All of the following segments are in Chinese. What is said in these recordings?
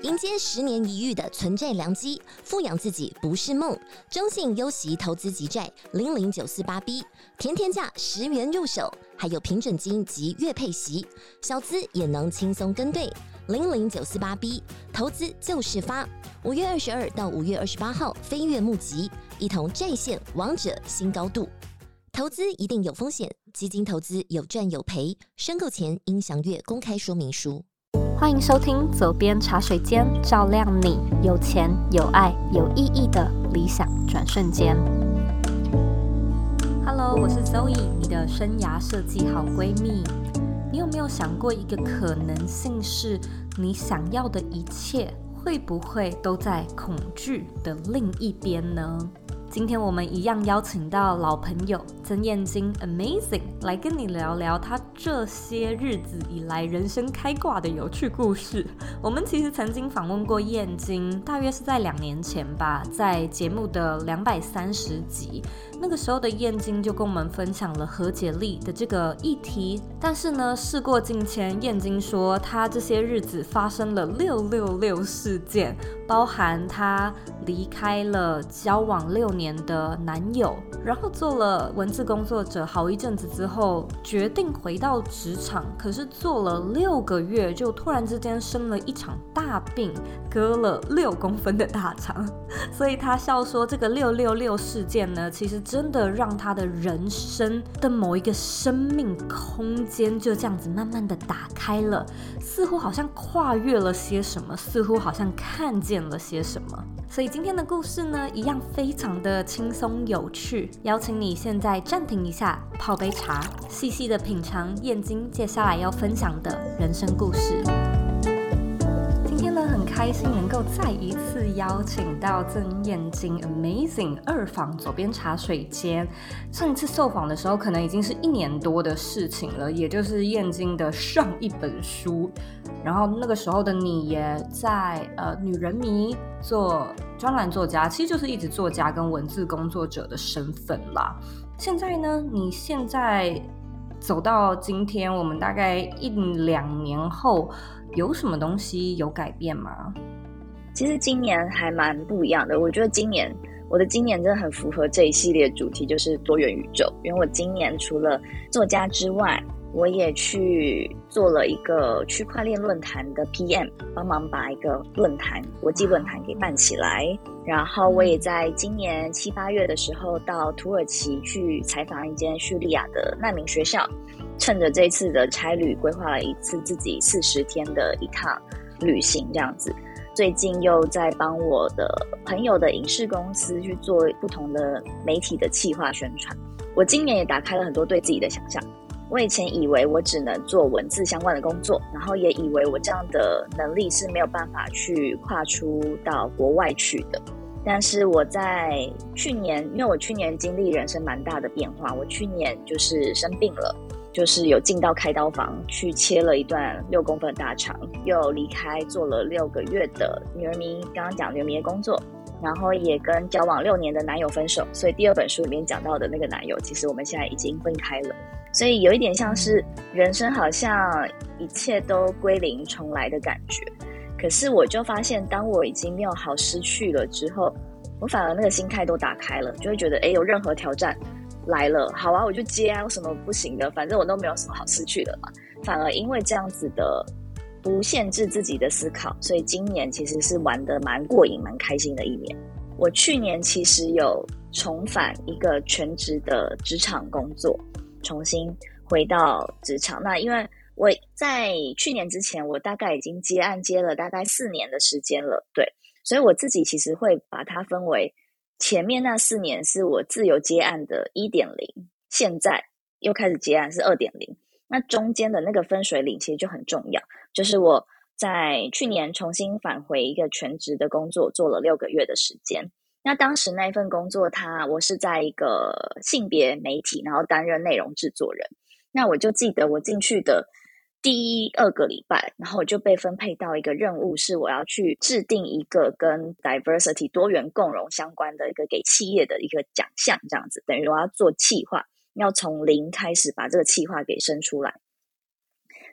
迎接10年一遇的存债良机，富养自己不是梦。中信优息投资级债00948B，甜甜价10元入手，还有平准金及月配息，小资也能轻松跟对。00948B，投资就是发。5月22到5月28号飞跃募集，一同债线王者新高度。投资一定有风险，基金投资有赚有赔，申购前应详阅公开说明书。 欢迎收听左边茶水间，照亮你有钱有爱有意义的理想转瞬间。Hello， 我是 Zoe， 你的生涯设计好闺蜜。你有没有想过一个可能性是，你想要的一切会不会都在恐惧的另一边呢？今天我们一样邀请到老朋友曾燕京 Amazing 来跟你聊聊他这些日子以来人生开挂的有趣故事。我们其实曾经访问过燕京，大约是在2年前吧，在节目的230集，那个时候的燕京就跟我们分享了和解力的这个议题。但是呢，事过境迁，燕京说他这些日子发生了666事件，包含他离开了交往6年的男友，然后做了文字工作者好一阵子之后，决定回到职场，可是做了6个月，就突然之间生了一场大病，割了6公分的大肠。所以他笑说，这个666事件呢，其实真的让他的人生的某一个生命空间就这样子慢慢的打开了，似乎好像跨越了些什么，似乎好像看见了些什么。所以今天的故事呢，一样非常的轻松有趣，邀请你现在暂停一下，泡杯茶，细细的品尝燕京接下来要分享的人生故事。今天呢，很开心能够再一次邀请到曾燕京 Amazing 2访左边茶水间。上一次受访的时候，可能已经是1年多的事情了，也就是燕京的上一本书。然后那个时候的你也在女人迷做专栏作家，其实就是一直作家跟文字工作者的身份啦。现在呢，你现在走到今天，我们大概1-2年后，有什么东西有改变吗？ 其实今年还蛮不一样的，我觉得我的今年真的很符合这一系列主题，就是多元宇宙。因为我今年除了作家之外，我也去做了一个区块链论坛的 PM， 帮忙把一个国际论坛给办起来。然后我也在今年7、8月的时候到土耳其去采访一间叙利亚的难民学校，趁着这一次的差旅，规划了一次自己40天的一趟旅行这样子。最近又在帮我的朋友的影视公司去做不同的媒体的企划宣传。我今年也打开了很多对自己的想象。我以前以为我只能做文字相关的工作，然后也以为我这样的能力是没有办法去跨出到国外去的。但是我在去年，因为我去年经历人生蛮大的变化，我去年就是生病了，就是有进到开刀房去切了一段6公分的大肠，又离开做了6个月的女人迷，刚刚讲女人迷的工作，然后也跟交往6年的男友分手，所以第2本书里面讲到的那个男友，其实我们现在已经分开了。所以有一点像是人生好像一切都归零重来的感觉。可是我就发现，当我已经没有好失去了之后，我反而那个心态都打开了，就会觉得有任何挑战来了，好啊，我就接啊，有什么不行的，反正我都没有什么好失去的嘛。反而因为这样子的不限制自己的思考，所以今年其实是玩得蛮过瘾蛮开心的一年。我去年其实有重返一个全职的职场工作，重新回到职场。那因为我在去年之前，我大概已经接案接了大概4年的时间了，对，所以我自己其实会把它分为前面那4年是我自由接案的 1.0， 现在又开始接案是 2.0。 那中间的那个分水岭其实就很重要，就是我在去年重新返回一个全职的工作，做了6个月的时间。那当时那份工作我是在一个性别媒体，然后担任内容制作人。那我就记得我进去的第2个礼拜，然后我就被分配到一个任务，是我要去制定一个跟 diversity 多元共融相关的一个给企业的一个奖项，这样子等于我要做企划，要从0开始把这个企划给生出来。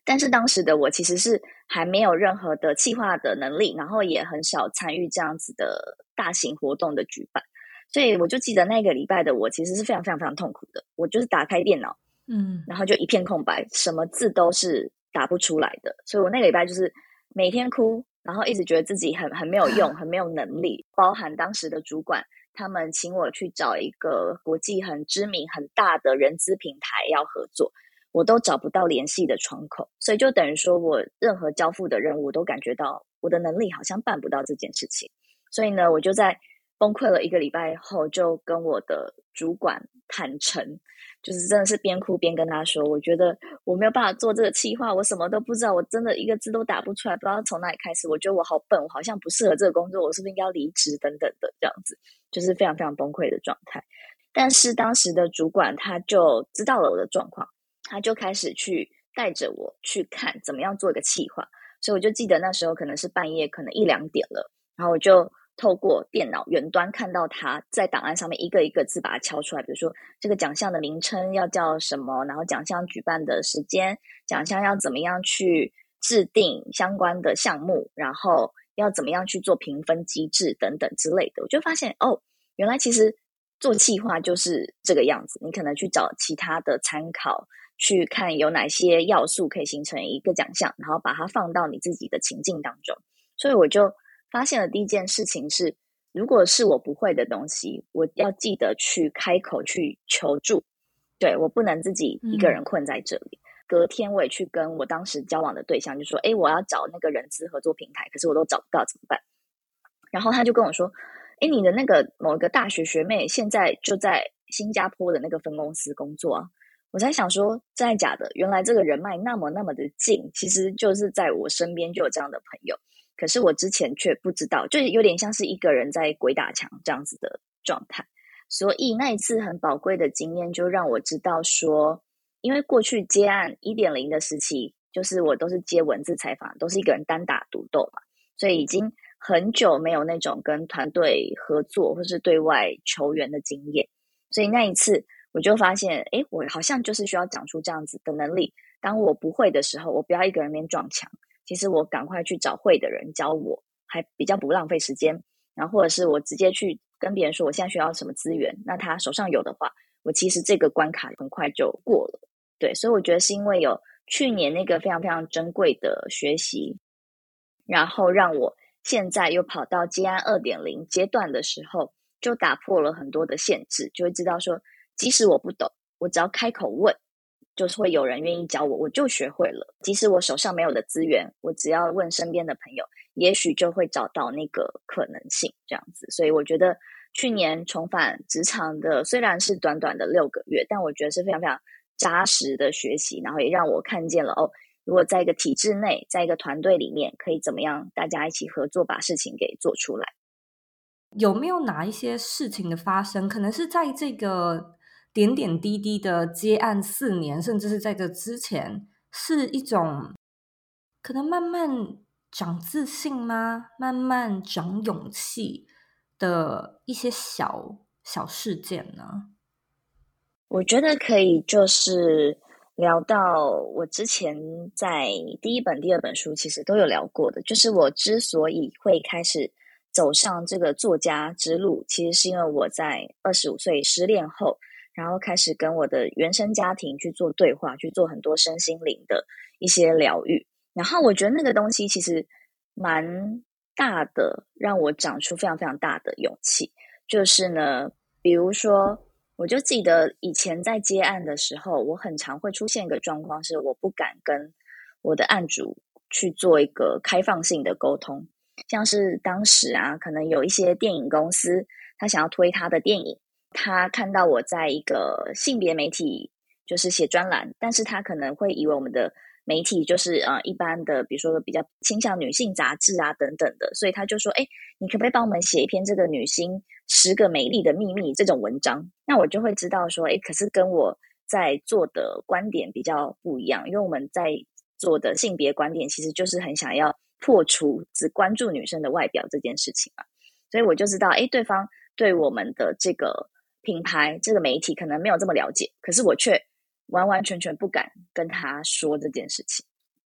但是当时的我其实是还没有任何的企划的能力，然后也很少参与这样子的大型活动的举办，所以我就记得那个礼拜的我其实是非常非常非常痛苦的。我就是打开电脑，然后就一片空白，什么字都是打不出来的。所以我那个礼拜就是每天哭，然后一直觉得自己很没有用，很没有能力。包含当时的主管，他们请我去找一个国际很知名很大的人资平台要合作，我都找不到联系的窗口，所以就等于说我任何交付的任务都感觉到我的能力好像办不到这件事情。所以呢，我就在崩溃了1个礼拜后，就跟我的主管坦诚，就是真的是边哭边跟他说，我觉得我没有办法做这个企划，我什么都不知道，我真的一个字都打不出来，不知道从哪里开始，我觉得我好笨，我好像不适合这个工作，我是不是应该要离职等等的，这样子就是非常非常崩溃的状态。但是当时的主管他就知道了我的状况，他就开始去带着我去看怎么样做一个企划，所以我就记得那时候可能是半夜，可能1-2点了，然后我就透过电脑远端看到他在档案上面一个一个字把它敲出来，比如说这个奖项的名称要叫什么，然后奖项举办的时间，奖项要怎么样去制定相关的项目，然后要怎么样去做评分机制等等之类的。我就发现原来其实做企划就是这个样子，你可能去找其他的参考，去看有哪些要素可以形成一个奖项，然后把它放到你自己的情境当中。所以我就发现了第一件事情是，如果是我不会的东西，我要记得去开口去求助，对，我不能自己一个人困在这里。隔天我也去跟我当时交往的对象就说，我要找那个人资合作平台，可是我都找不到怎么办？然后他就跟我说，你的那个某一个大学学妹现在就在新加坡的那个分公司工作啊。我才想说真的假的，原来这个人脉那么的近，其实就是在我身边就有这样的朋友，可是我之前却不知道，就有点像是一个人在鬼打墙这样子的状态。所以那一次很宝贵的经验就让我知道说，因为过去接案 1.0 的时期，就是我都是接文字采访，都是一个人单打独斗嘛，所以已经很久没有那种跟团队合作或是对外求援的经验。所以那一次我就发现，我好像就是需要长出这样子的能力。当我不会的时候，我不要一个人面撞墙，其实我赶快去找会的人教我，还比较不浪费时间。然后或者是我直接去跟别人说我现在需要什么资源，那他手上有的话，我其实这个关卡很快就过了。对，所以我觉得是因为有去年那个非常非常珍贵的学习，然后让我现在又跑到接案 2.0 阶段的时候，就打破了很多的限制，就会知道说即使我不懂，我只要开口问，就是会有人愿意教我，我就学会了。即使我手上没有的资源，我只要问身边的朋友，也许就会找到那个可能性这样子。所以我觉得去年重返职场的虽然是短短的6个月，但我觉得是非常非常扎实的学习，然后也让我看见了如果在一个体制内，在一个团队里面，可以怎么样大家一起合作把事情给做出来。 有没有哪一些事情的发生，可能是在这个点点滴滴的接案4年，甚至是在这之前，是一种可能慢慢长自信吗？慢慢长勇气的一些小事件呢？ 我觉得可以就是聊到我之前在第1本、第2本书其实都有聊过的，就是我之所以会开始走上这个作家之路，其实是因为我在25岁失恋后，然后开始跟我的原生家庭去做对话，去做很多身心灵的一些疗愈。然后我觉得那个东西其实蛮大的，让我长出非常非常大的勇气。就是呢，比如说我就记得以前在接案的时候，我很常会出现一个状况，是我不敢跟我的案主去做一个开放性的沟通。像是当时可能有一些电影公司，他想要推他的电影，他看到我在一个性别媒体就是写专栏，但是他可能会以为我们的媒体就是一般的，比如说比较倾向女性杂志等等的，所以他就说你可不可以帮我们写一篇这个女星10个美丽的秘密这种文章。那我就会知道说可是跟我在做的观点比较不一样，因为我们在做的性别观点其实就是很想要破除只关注女生的外表这件事情嘛。所以我就知道对方对我们的这个品牌这个媒体可能没有这么了解，可是我却完完全全不敢跟他说这件事情。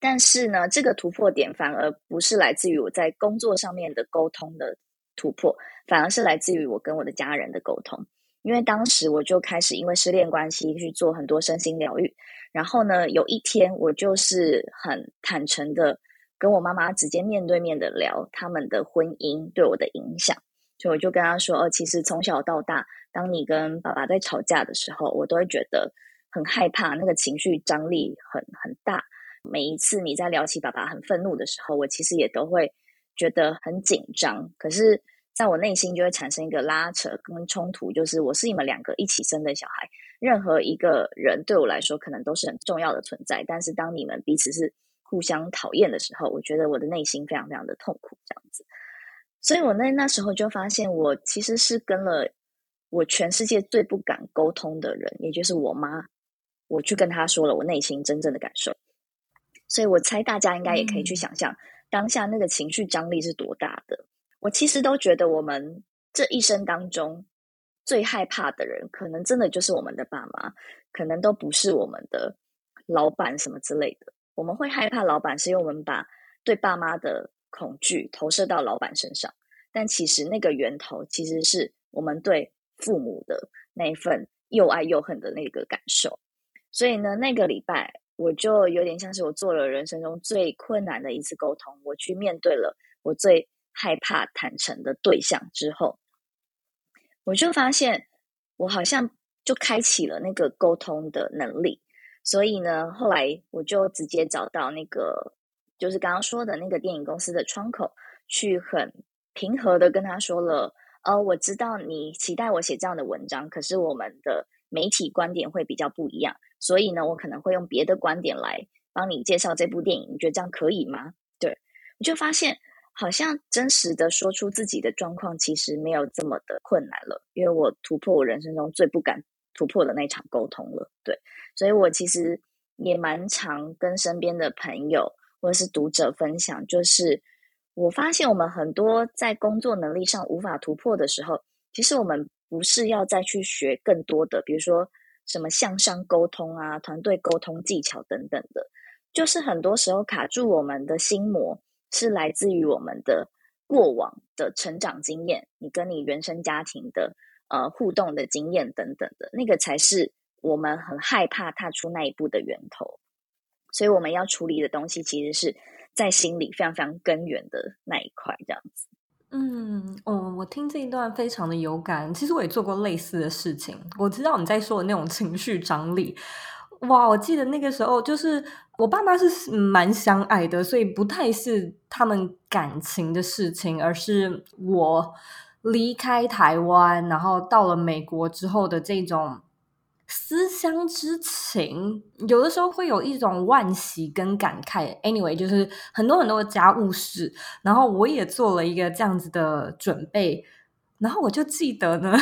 但是呢，这个突破点反而不是来自于我在工作上面的沟通的突破，反而是来自于我跟我的家人的沟通。因为当时我就开始因为失恋关系去做很多身心疗愈，然后呢，有一天我就是很坦诚的跟我妈妈直接面对面的聊他们的婚姻对我的影响。所以我就跟她说，其实从小到大，当你跟爸爸在吵架的时候，我都会觉得很害怕，那个情绪张力很大。每一次你在聊起爸爸很愤怒的时候，我其实也都会觉得很紧张，可是在我内心就会产生一个拉扯跟冲突，就是我是你们两个一起生的小孩，任何一个人对我来说可能都是很重要的存在，但是当你们彼此是互相讨厌的时候，我觉得我的内心非常非常的痛苦这样子。所以我那时候就发现，我其实是跟了我全世界最不敢沟通的人，也就是我妈，我去跟她说了我内心真正的感受。所以我猜大家应该也可以去想象，当下那个情绪张力是多大的。我其实都觉得我们这一生当中最害怕的人，可能真的就是我们的爸妈，可能都不是我们的老板什么之类的。我们会害怕老板，是因为我们把对爸妈的恐惧投射到老板身上，但其实那个源头其实是我们对父母的那一份又爱又恨的那个感受。所以呢，那个礼拜我就有点像是我做了人生中最困难的一次沟通，我去面对了我最害怕坦诚的对象之后，我就发现我好像就开启了那个沟通的能力。所以呢，后来我就直接找到那个就是刚刚说的那个电影公司的窗口，去很平和的跟他说了，我知道你期待我写这样的文章，可是我们的媒体观点会比较不一样，所以呢，我可能会用别的观点来帮你介绍这部电影，你觉得这样可以吗？对，我就发现好像真实的说出自己的状况其实没有这么的困难了，因为我突破我人生中最不敢突破的那场沟通了。对，所以我其实也蛮常跟身边的朋友或者是读者分享，就是我发现我们很多在工作能力上无法突破的时候，其实我们不是要再去学更多的，比如说什么向上沟通啊、团队沟通技巧等等的，就是很多时候卡住我们的心魔是来自于我们的过往的成长经验，你跟你原生家庭的互动的经验等等的，那个才是我们很害怕踏出那一步的源头。所以我们要处理的东西其实是在心里非常非常根源的那一块这样子。 我听这一段非常的有感，其实我也做过类似的事情。我知道你在说的那种情绪张力，哇！我记得那个时候就是我爸妈是蛮相爱的，所以不太是他们感情的事情，而是我离开台湾，然后到了美国之后的这种思乡之情，有的时候会有一种惋惜跟感慨。Anyway， 就是很多很多的家务事，然后我也做了一个这样子的准备，然后我就记得呢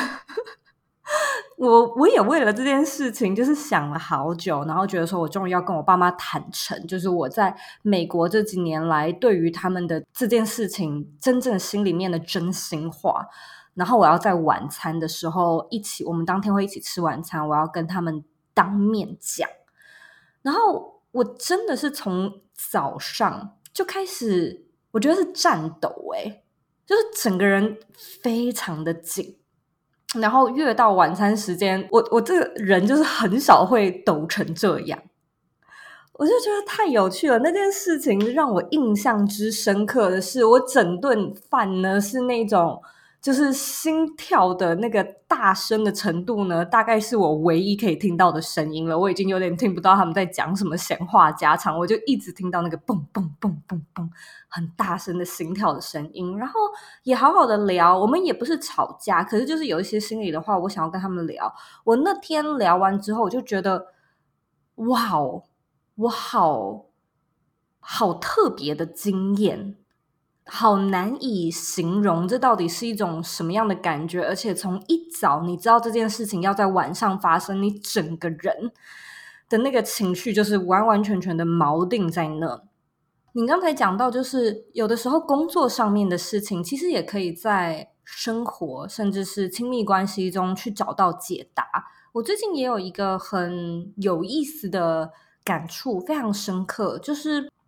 我也为了这件事情就是想了好久，然后觉得说我终于要跟我爸妈坦诚，就是我在美国这几年来对于他们的这件事情真正心里面的真心话。然后我要在晚餐的时候我们当天会一起吃晚餐，我要跟他们当面讲。然后我真的是从早上就开始，我觉得是颤抖就是整个人非常的紧。然后越到晚餐时间，我这个人就是很少会抖成这样。我就觉得太有趣了，那件事情让我印象之深刻的是，我整顿饭呢是那种就是心跳的那个大声的程度呢，大概是我唯一可以听到的声音了。我已经有点听不到他们在讲什么闲话家常，我就一直听到那个蹦蹦蹦蹦蹦很大声的心跳的声音。然后也好好的聊，我们也不是吵架，可是就是有一些心里的话我想要跟他们聊。我那天聊完之后，我就觉得哇哦，我好特别的经验，好难以形容这到底是一种什么样的感觉。而且从一早你知道这件事情要在晚上发生，你整个人的那个情绪就是完完全全的锚定在那。你刚才讲到就是有的时候工作上面的事情其实也可以在生活甚至是亲密关系中去找到解答。我最近也有一个很有意思的感触，非常深刻，就是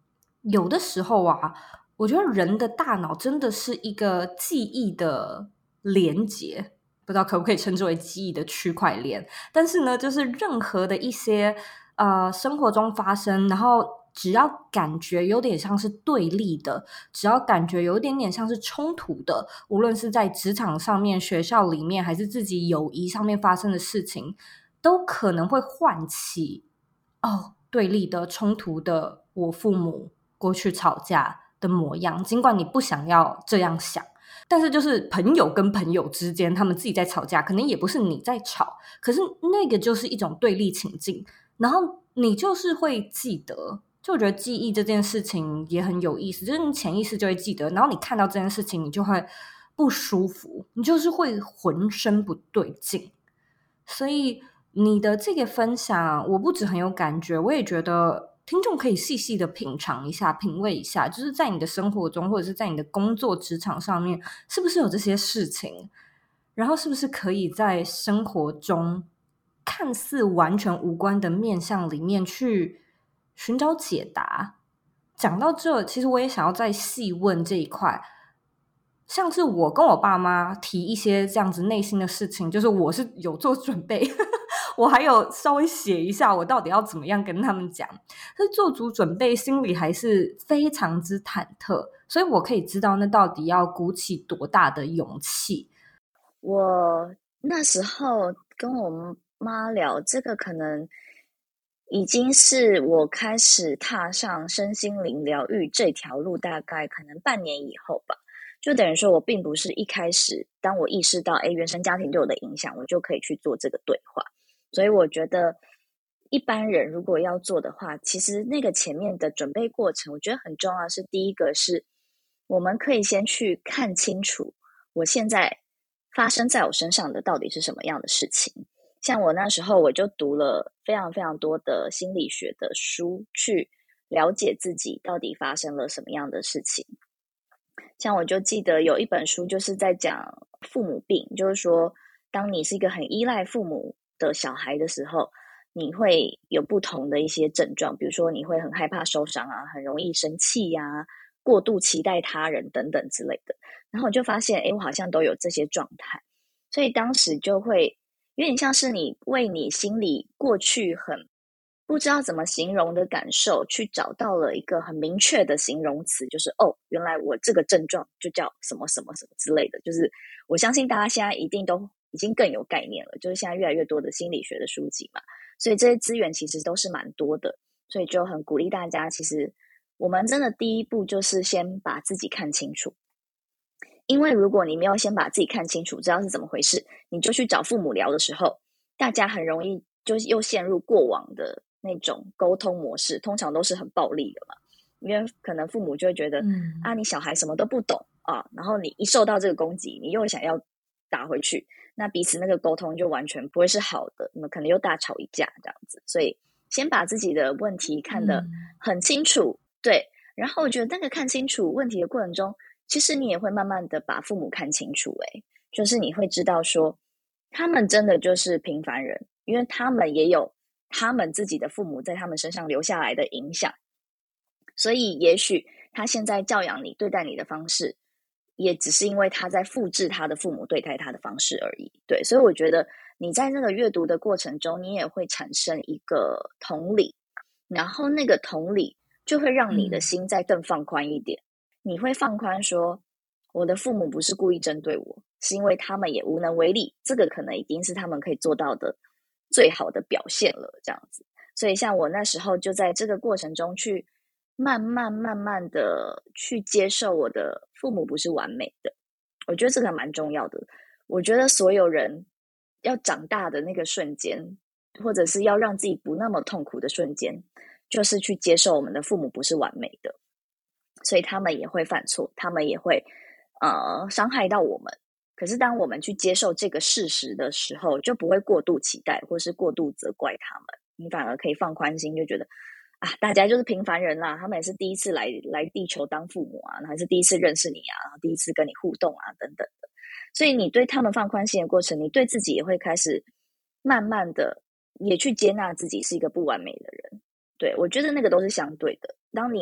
有的时候啊，我觉得人的大脑真的是一个记忆的连结，不知道可不可以称之为记忆的区块链。但是呢，就是任何的一些生活中发生，然后只要感觉有点像是对立的，只要感觉有点点像是冲突的，无论是在职场上面、学校里面，还是自己友谊上面发生的事情，都可能会唤起对立的、冲突的我父母过去吵架的模样。尽管你不想要这样想，但是就是朋友跟朋友之间他们自己在吵架，可能也不是你在吵，可是那个就是一种对立情境，然后你就是会记得。就我觉得记忆这件事情也很有意思，就是你潜意识就会记得，然后你看到这件事情你就会不舒服，你就是会浑身不对劲。所以你的这个分享，我不止很有感觉，我也觉得听众可以细细的品尝一下、品味一下，就是在你的生活中，或者是在你的工作职场上面，是不是有这些事情？然后是不是可以在生活中看似完全无关的面向里面去寻找解答？讲到这，其实我也想要再细问这一块，像是我跟我爸妈提一些这样子内心的事情，就是我是有做准备我还有稍微写一下我到底要怎么样跟他们讲，是做足准备，心里还是非常之忐忑，所以我可以知道那到底要鼓起多大的勇气。 我那时候跟我妈聊这个，可能已经是我开始踏上身心灵疗愈这条路，大概可能半年以后吧。就等于说我并不是一开始，当我意识到原生家庭对我的影响，我就可以去做这个对话。所以我觉得一般人如果要做的话，其实那个前面的准备过程，我觉得很重要。是第一个是我们可以先去看清楚我现在发生在我身上的到底是什么样的事情。像我那时候我就读了非常非常多的心理学的书，去了解自己到底发生了什么样的事情。像我就记得有一本书就是在讲父母病，就是说当你是一个很依赖父母的小孩的时候，你会有不同的一些症状，比如说你会很害怕受伤啊，很容易生气啊，过度期待他人等等之类的。然后我就发现我好像都有这些状态，所以当时就会有点像是你为你心里过去很不知道怎么形容的感受去找到了一个很明确的形容词，就是原来我这个症状就叫什么什么什么之类的。就是我相信大家现在一定都已经更有概念了，就是现在越来越多的心理学的书籍嘛，所以这些资源其实都是蛮多的，所以就很鼓励大家，其实我们真的第一步就是先把自己看清楚。因为如果你没有先把自己看清楚，知道是怎么回事，你就去找父母聊的时候，大家很容易就又陷入过往的那种沟通模式，通常都是很暴力的嘛。因为可能父母就会觉得你小孩什么都不懂啊，然后你一受到这个攻击，你又想要打回去，那彼此那个沟通就完全不会是好的，你们可能又大吵一架这样子。所以先把自己的问题看得很清楚，对。然后我觉得那个看清楚问题的过程中，其实你也会慢慢的把父母看清楚，就是你会知道说他们真的就是平凡人，因为他们也有他们自己的父母在他们身上留下来的影响，所以也许他现在教养你对待你的方式也只是因为他在复制他的父母对待他的方式而已。对，所以我觉得你在那个阅读的过程中，你也会产生一个同理，然后那个同理就会让你的心再更放宽一点。你会放宽说我的父母不是故意针对我，是因为他们也无能为力，这个可能已经是他们可以做到的最好的表现了，这样子。所以像我那时候就在这个过程中去慢慢的去接受我的父母不是完美的。我觉得这个蛮重要的。我觉得所有人要长大的那个瞬间，或者是要让自己不那么痛苦的瞬间，就是去接受我们的父母不是完美的，所以他们也会犯错，他们也会伤害到我们。可是当我们去接受这个事实的时候，就不会过度期待或是过度责怪他们，你反而可以放宽心，就觉得大家就是平凡人啦，他们也是第一次来地球当父母啊，还是第一次认识你啊，然后第一次跟你互动啊等等的。所以你对他们放宽心的过程，你对自己也会开始慢慢的也去接纳自己是一个不完美的人。对，我觉得那个都是相对的。当你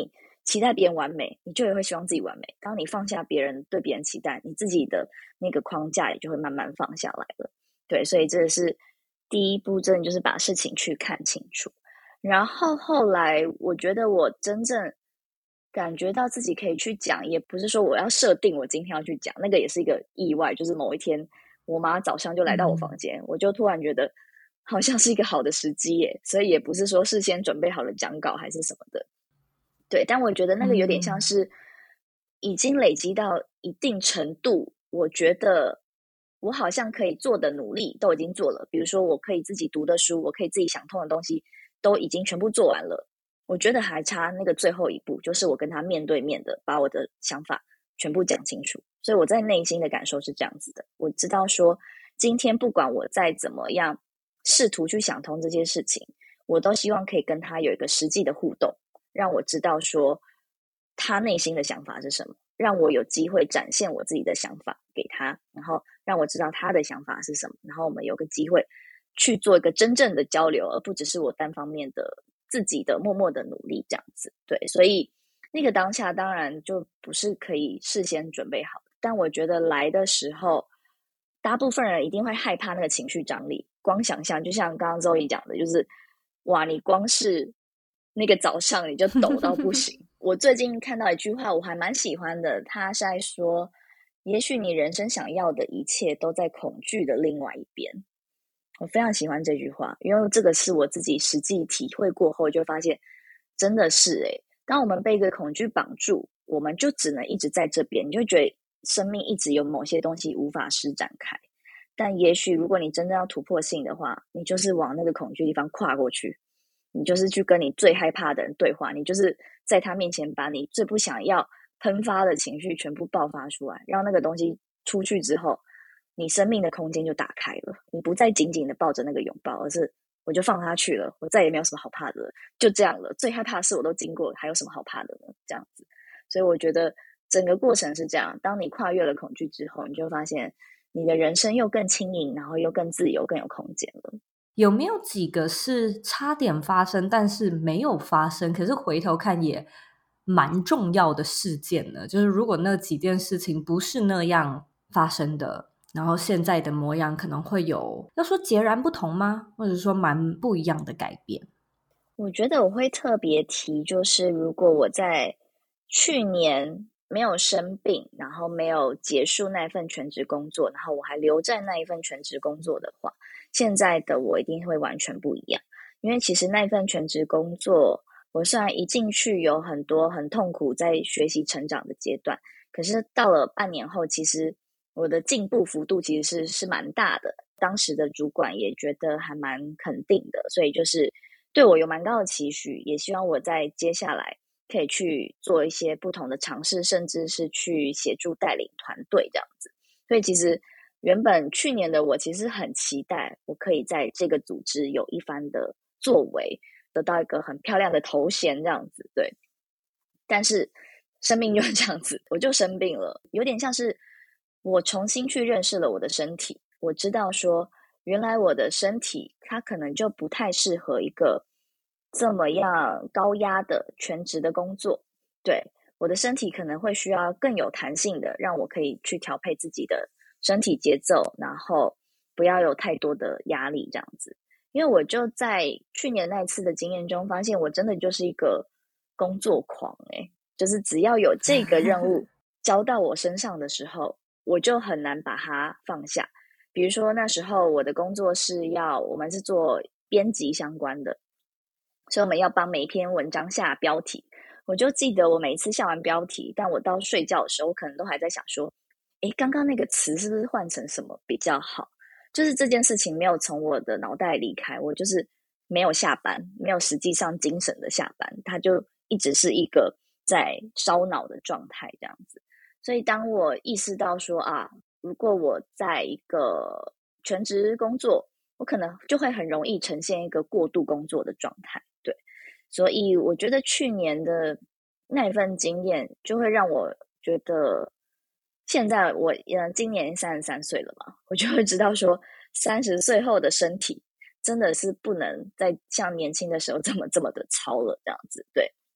期待别人完美，你就也会希望自己完美。当你放下别人对别人期待，你自己的那个框架也就会慢慢放下来了。对，所以这是第一步，真的就是把事情去看清楚。然后后来我觉得我真正感觉到自己可以去讲，也不是说我要设定我今天要去讲，那个也是一个意外，就是某一天我妈早上就来到我房间，我就突然觉得好像是一个好的时机耶，所以也不是说事先准备好了讲稿还是什么的。对，但我觉得那个有点像是已经累积到一定程度，我觉得我好像可以做的努力都已经做了，比如说我可以自己读的书，我可以自己想通的东西都已经全部做完了，我觉得还差那个最后一步，就是我跟他面对面的把我的想法全部讲清楚。所以我在内心的感受是这样子的，我知道说今天不管我再怎么样试图去想通这些事情，我都希望可以跟他有一个实际的互动，让我知道说他内心的想法是什么，让我有机会展现我自己的想法给他，然后让我知道他的想法是什么，然后我们有个机会去做一个真正的交流，而不只是我单方面的自己的默默的努力这样子。对，所以那个当下当然就不是可以事先准备好的，但我觉得来的时候大部分人一定会害怕那个情绪张力，光想象就像刚刚周怡讲的，就是哇，你光是那个早上你就抖到不行。我最近看到一句话我还蛮喜欢的，他是在说也许你人生想要的一切都在恐惧的另外一边。我非常喜欢这句话，因为这个是我自己实际体会过后就发现真的是当我们被一个恐惧绑住，我们就只能一直在这边，你就觉得生命一直有某些东西无法施展开。但也许如果你真的要突破性的话，你就是往那个恐惧地方跨过去，你就是去跟你最害怕的人对话，你就是在他面前把你最不想要喷发的情绪全部爆发出来，让那个东西出去之后，你生命的空间就打开了，你不再紧紧的抱着那个拥抱，而是我就放他去了，我再也没有什么好怕的了，就这样了，最害怕的事我都经过了，还有什么好怕的呢？这样子。所以我觉得整个过程是这样，当你跨越了恐惧之后，你就发现你的人生又更轻盈，然后又更自由，更有空间了。 有没有几个是差点发生但是没有发生，可是回头看也蛮重要的事件呢？就是如果那几件事情不是那样发生的，然后现在的模样可能会有，要说截然不同吗？或者说蛮不一样的改变？ 我觉得我会特别提，就是如果我在去年没有生病，然后没有结束那份全职工作，然后我还留在那一份全职工作的话，现在的我一定会完全不一样。因为其实那份全职工作，我虽然一进去有很多很痛苦在学习成长的阶段，可是到了半年后，其实我的进步幅度其实是蛮大的，当时的主管也觉得还蛮肯定的，所以就是对我有蛮高的期许，也希望我在接下来可以去做一些不同的尝试，甚至是去协助带领团队这样子。所以其实原本去年的我其实很期待我可以在这个组织有一番的作为，得到一个很漂亮的头衔这样子。对，但是生命就是这样子，我就生病了，有点像是我重新去认识了我的身体，我知道说原来我的身体它可能就不太适合一个这么样高压的全职的工作。对，我的身体可能会需要更有弹性的，让我可以去调配自己的身体节奏，然后不要有太多的压力这样子。因为我就在去年那次的经验中发现，我真的就是一个工作狂就是只要有这个任务交到我身上的时候，我就很难把它放下。比如说那时候我的工作是我们是做编辑相关的，所以我们要帮每一篇文章下标题。我就记得我每一次下完标题，但我到睡觉的时候，我可能都还在想说，刚刚那个词是不是换成什么比较好？就是这件事情没有从我的脑袋离开，我就是没有下班，没有实际上精神的下班，它就一直是一个在烧脑的状态这样子。所以当我意识到说如果我在一个全职工作，我可能就会很容易呈现一个过度工作的状态。对，所以我觉得去年的那份经验就会让我觉得，现在我今年33岁了嘛，我就会知道说30岁后的身体真的是不能再像年轻的时候这么的操了这样子。对，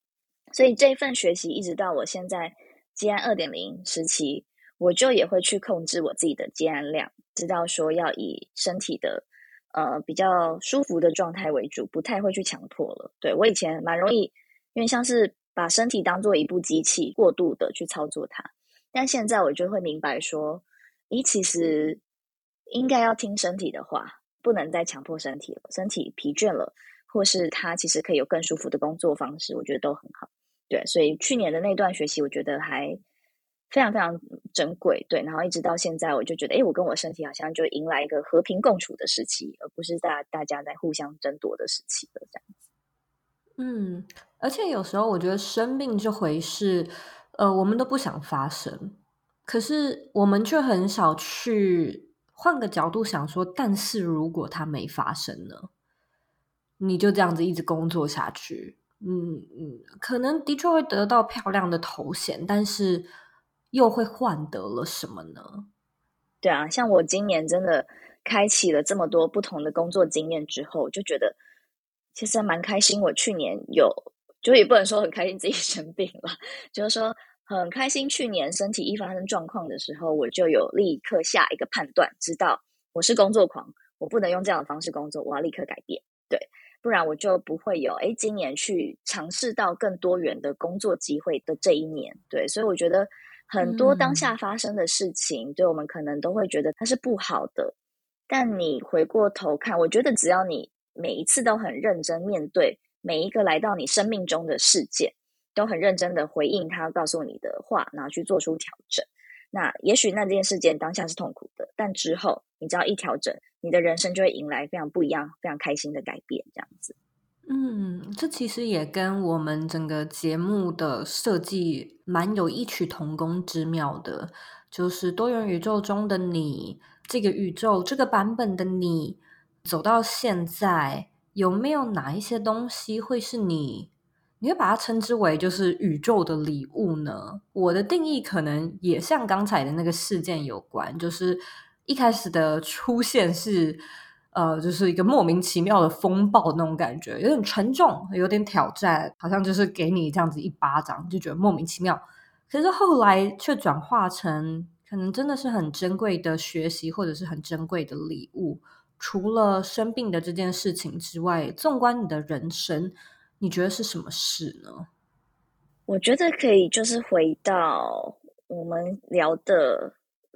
所以这份学习一直到我现在接案 2.0 时期，我就也会去控制我自己的接案量，知道说要以身体的比较舒服的状态为主，不太会去强迫了。对，我以前蛮容易，因为像是把身体当做一部机器，过度的去操作它。但现在我就会明白说，其实应该要听身体的话，不能再强迫身体了。身体疲倦了，或是它其实可以有更舒服的工作方式，我觉得都很好。对，所以去年的那段学习，我觉得还非常非常珍贵。对，然后一直到现在，我就觉得，我跟我身体好像就迎来一个和平共处的时期，而不是大家在互相争夺的时期了，这样子。 而且有时候我觉得生病这回事，我们都不想发生，可是我们却很少去换个角度想说，但是如果它没发生呢？你就这样子一直工作下去，可能的确会得到漂亮的头衔，但是又会换得了什么呢？ 对啊，像我今年真的开启了这么多不同的工作经验之后，就觉得其实还蛮开心。我去年就也不能说很开心自己生病了，就是说很开心去年身体一发生状况的时候，我就有立刻下一个判断，知道我是工作狂，我不能用这样的方式工作，我要立刻改变。对，不然我就不会有今年去尝试到更多元的工作机会的这一年。对，所以我觉得很多当下发生的事情，对我们可能都会觉得它是不好的，但你回过头看，我觉得只要你每一次都很认真面对每一个来到你生命中的事件，都很认真的回应他告诉你的话，然后去做出调整。那也许那件事件当下是痛苦的，但之后你只要一调整，你的人生就会迎来非常不一样、非常开心的改变，这样子。 这其实也跟我们整个节目的设计蛮有异曲同工之妙的，就是多元宇宙中的你，这个宇宙这个版本的你走到现在，有没有哪一些东西会是你会把它称之为就是宇宙的礼物呢？我的定义可能也像刚才的那个事件有关，就是一开始的出现是就是一个莫名其妙的风暴那种感觉，有点沉重，有点挑战，好像就是给你这样子一巴掌，就觉得莫名其妙。可是后来却转化成可能真的是很珍贵的学习，或者是很珍贵的礼物。除了生病的这件事情之外，纵观你的人生，你觉得是什么事呢？ 我觉得可以就是回到我们聊的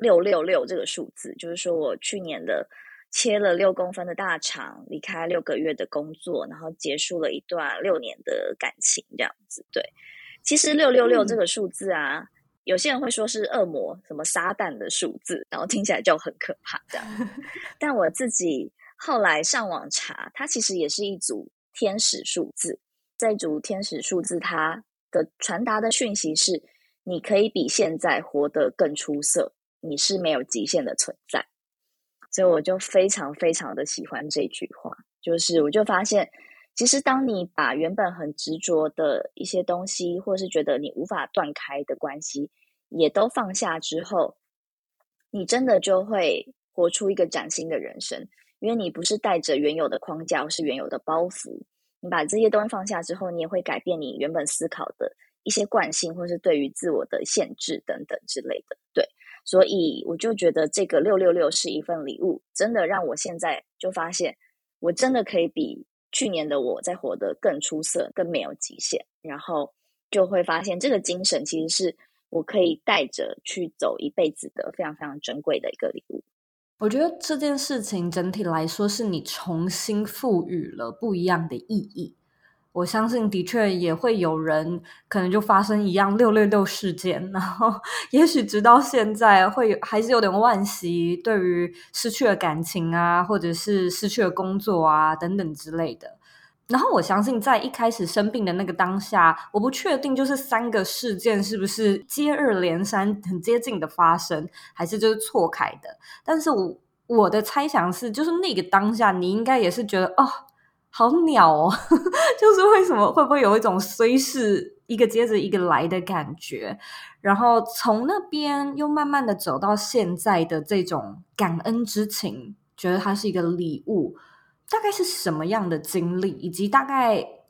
666这个数字，就是说我去年的切了6公分的大肠，离开6个月的工作，然后结束了一段6年的感情，这样子。对，其实666这个数字啊，有些人会说是恶魔什么撒旦的数字，然后听起来就很可怕这样。但我自己后来上网查，它其实也是一组天使数字。这组天使数字它的传达的讯息是，你可以比现在活得更出色，你是没有极限的存在。所以我就非常非常的喜欢这句话，就是我就发现其实当你把原本很执着的一些东西，或是觉得你无法断开的关系也都放下之后，你真的就会活出一个崭新的人生。因为你不是带着原有的框架或是原有的包袱，你把这些东西放下之后，你也会改变你原本思考的一些惯性，或是对于自我的限制等等之类的。对，所以我就觉得这个666是一份礼物，真的让我现在就发现，我真的可以比去年的我在活得更出色，更没有极限。然后就会发现这个精神其实是我可以带着去走一辈子的非常非常珍贵的一个礼物。 我觉得这件事情整体来说是你重新赋予了不一样的意义。我相信的确也会有人可能就发生一样666事件，然后也许直到现在还是有点惋惜，对于失去了感情啊，或者是失去了工作啊等等之类的。然后我相信在一开始生病的那个当下，我不确定就是3个事件是不是接二连三很接近的发生，还是就是错开的。但是我的猜想是，就是那个当下你应该也是觉得哦好鸟哦就是为什么会不会有一种虽是一个接着一个来的感觉，然后从那边又慢慢的走到现在的这种感恩之情，觉得它是一个礼物。大概是什么样的经历，以及大概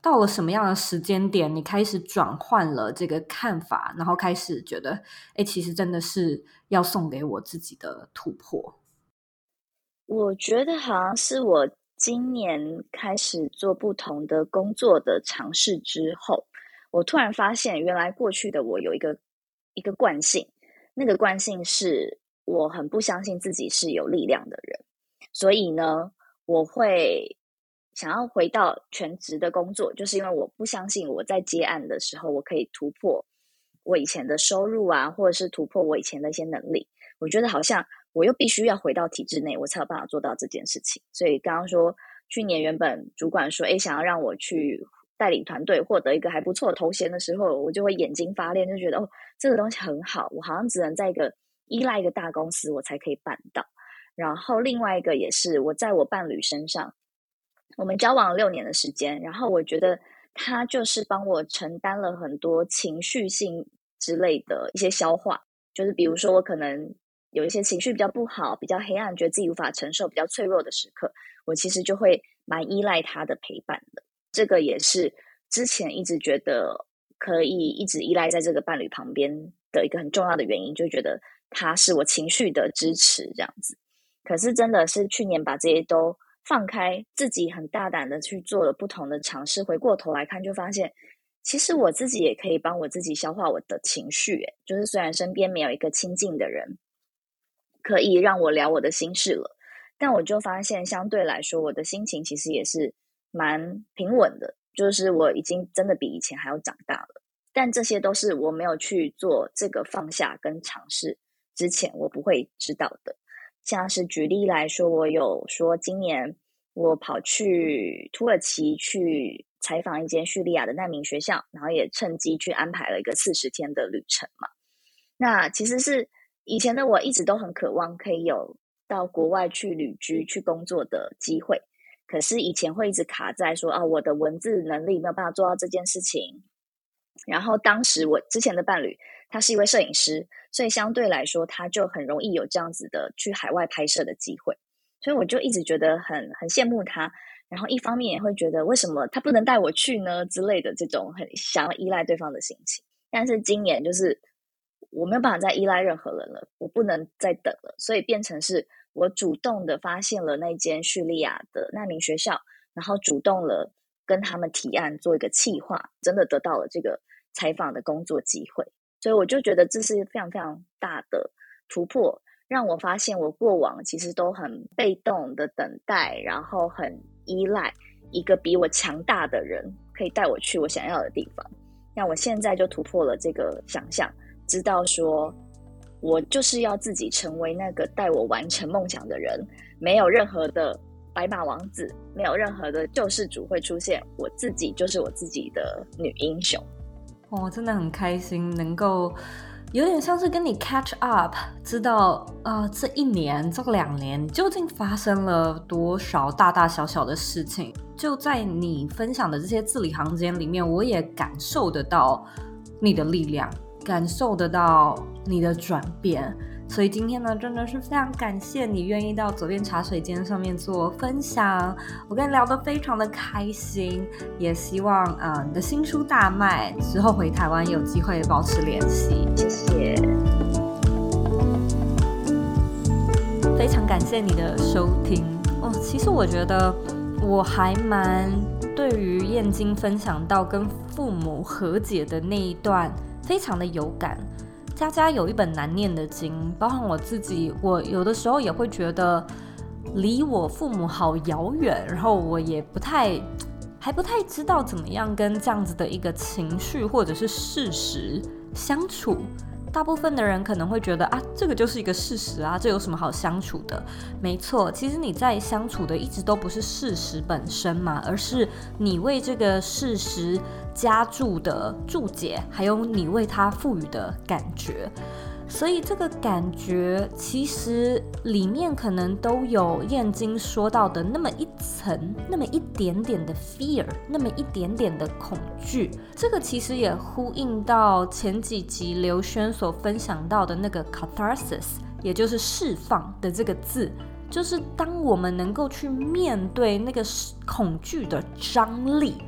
到了什么样的时间点，你开始转换了这个看法，然后开始觉得，其实真的是要送给我自己的突破？ 我觉得好像是我今年开始做不同的工作的尝试之后，我突然发现，原来过去的我有一个惯性，那个惯性是我很不相信自己是有力量的人，所以呢，我会想要回到全职的工作，就是因为我不相信我在接案的时候，我可以突破我以前的收入啊，或者是突破我以前的一些能力。我觉得好像我又必须要回到体制内，我才有办法做到这件事情。所以刚刚说，去年原本主管说，想要让我去带领团队，获得一个还不错的头衔的时候，我就会眼睛发亮，就觉得这个东西很好，我好像只能在依赖一个大公司，我才可以办到。然后另外一个也是我在我伴侣身上，我们交往了6年的时间，然后我觉得他就是帮我承担了很多情绪性之类的一些消化，就是比如说我可能有一些情绪比较不好，比较黑暗，觉得自己无法承受，比较脆弱的时刻，我其实就会蛮依赖他的陪伴的。这个也是之前一直觉得可以一直依赖在这个伴侣旁边的一个很重要的原因，就觉得他是我情绪的支持这样子。可是真的是去年把这些都放开，自己很大胆的去做了不同的尝试，回过头来看就发现，其实我自己也可以帮我自己消化我的情绪，就是虽然身边没有一个亲近的人可以让我聊我的心事了，但我就发现相对来说我的心情其实也是蛮平稳的，就是我已经真的比以前还要长大了。但这些都是我没有去做这个放下跟尝试之前我不会知道的。像是举例来说，我有说今年我跑去土耳其去采访一间叙利亚的难民学校，然后也趁机去安排了一个40天的旅程嘛。那其实是以前的我一直都很渴望可以有到国外去旅居去工作的机会，可是以前会一直卡在说我的文字能力没有办法做到这件事情。然后当时我之前的伴侣他是一位摄影师，所以相对来说他就很容易有这样子的去海外拍摄的机会，所以我就一直觉得很羡慕他，然后一方面也会觉得为什么他不能带我去呢之类的这种很想要依赖对方的心情。但是今年就是我没有办法再依赖任何人了，我不能再等了，所以变成是我主动的发现了那间叙利亚的难民学校，然后主动了跟他们提案做一个企划，真的得到了这个采访的工作机会。所以我就觉得这是非常非常大的突破，让我发现我过往其实都很被动的等待，然后很依赖一个比我强大的人可以带我去我想要的地方。那我现在就突破了这个想象，知道说我就是要自己成为那个带我完成梦想的人，没有任何的白马王子，没有任何的救世主会出现，我自己就是我自己的女英雄。 真的很开心能够有点像是跟你 catch up， 知道这1年这2年究竟发生了多少大大小小的事情。就在你分享的这些字里行间里面，我也感受得到你的力量，感受得到你的转变。所以今天呢，真的是非常感谢你愿意到左边茶水间上面做分享，我跟你聊得非常的开心，也希望你的新书大卖之后回台湾有机会保持联系。 谢谢， 非常感谢你的收听其实我觉得我还蛮对于燕京分享到跟父母和解的那一段非常的有感。家家有一本难念的经，包含我自己，我有的时候也会觉得离我父母好遥远，然后我也还不太知道怎么样跟这样子的一个情绪或者是事实相处。大部分的人可能会觉得这个就是一个事实这有什么好相处的？没错，其实你在相处的一直都不是事实本身嘛，而是你为这个事实加注的注解，还有你为它赋予的感觉。所以这个感觉其实里面可能都有燕京说到的那么一层，那么一点点的 fear， 那么一点点的恐惧。这个其实也呼应到前几集刘轩所分享到的那个 catharsis， 也就是释放的这个字，就是当我们能够去面对那个恐惧的张力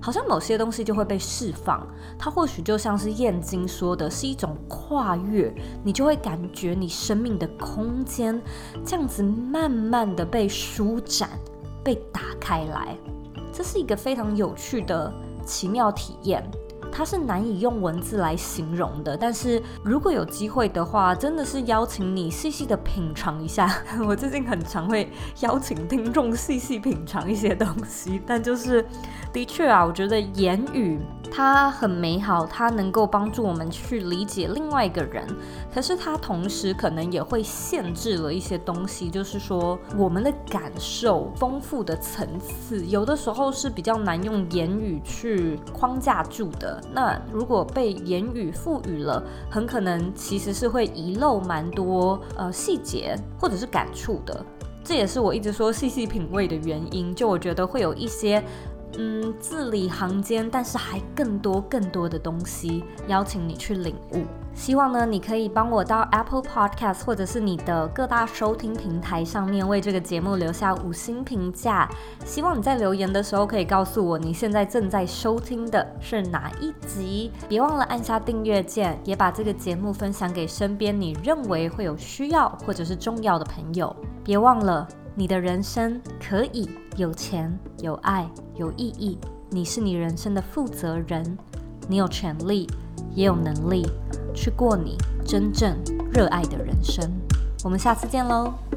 好像某些东西就会被释放。它或许就像是燕京说的，是一种跨越，你就会感觉你生命的空间这样子慢慢的被舒展，被打开来。这是一个非常有趣的奇妙体验，它是难以用文字来形容的，但是如果有机会的话，真的是邀请你细细的品尝一下。我最近很常会邀请听众细细品尝一些东西，但就是的确啊，我觉得言语它很美好，它能够帮助我们去理解另外一个人，可是它同时可能也会限制了一些东西，就是说我们的感受丰富的层次，有的时候是比较难用言语去框架住的。那如果被言语赋予了，很可能其实是会遗漏蛮多细节或者是感触的。这也是我一直说细细品味的原因，就我觉得会有一些字里行间，但是还更多的东西邀请你去领悟。希望呢，你可以帮我到 Apple Podcast 或者是你的各大收听平台上面为这个节目留下5星评价。希望你在留言的时候可以告诉我你现在正在收听的是哪一集。别忘了按下订阅键，也把这个节目分享给身边你认为会有需要或者是重要的朋友。别忘了，你的人生可以有钱、有爱、有意义。你是你人生的负责人，你有权利，也有能力去过你真正热爱的人生。我们下次见喽。